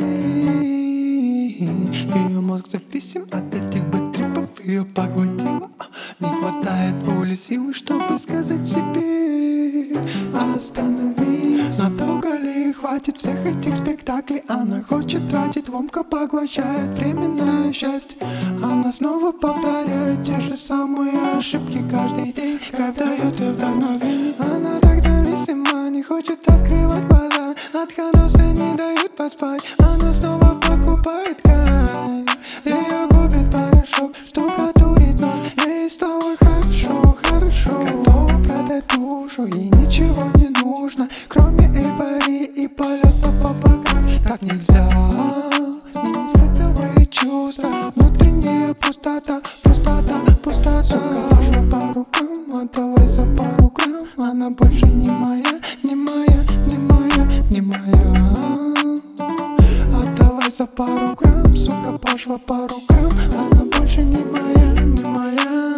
Ее мозг зависим от этих бэтрипов, ее поглотило. Не хватает воли, силы, чтобы сказать себе остановись. Надолго ли хватит всех этих спектаклей? Она хочет тратить, ломка поглощает временное счастье. Она снова повторяет те же самые ошибки каждый день, как дает ей вдохновение. Она так зависима, не хочет открывать глаза, отходосы не дают поспать. Она снова покупает кайф, ее губит порошок, штукатурит нос. Ей стало хорошо, хорошо, готова продать душу, ей ничего не нужно, кроме эйфории и полета по бокам. Так нельзя, не испытывая чувства, внутренняя пустота, пустота, пустота. Сука, пошла по рукам, отдалась за пару грамм. Она больше не моя, не моя, не моя, не моя. Отдалась за пару грамм, сука, пошла по рукам. Она больше не моя, не моя.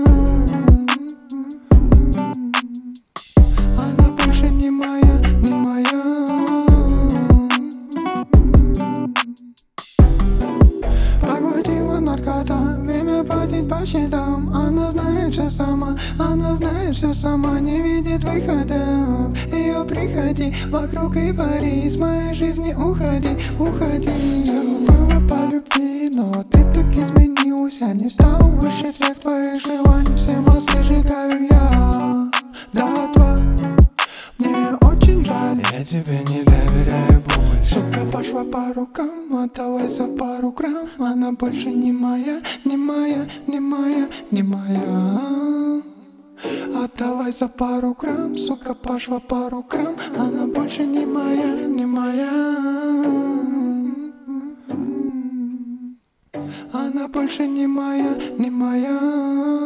Она больше не моя, не моя. Поглотила наркота, время платить по счетам. Она знает все сама, она знает все сама, не видит выхода. Ее приходи, вокруг эйфории, из моей жизни уходи, уходи. Все было по любви, но ты так изменилась. Я не стал выше всех твоих желаний, все мосты сжигаю я дотла. Мне очень жаль, я тебе не доверяю больше. Сука, пошла по рукам, отдалась за пару грамм. Она больше не моя, не моя, не моя, не моя. Отдалась за пару грамм, сука, пошла по рукам. Она больше не моя, не моя. Она больше не моя, не моя.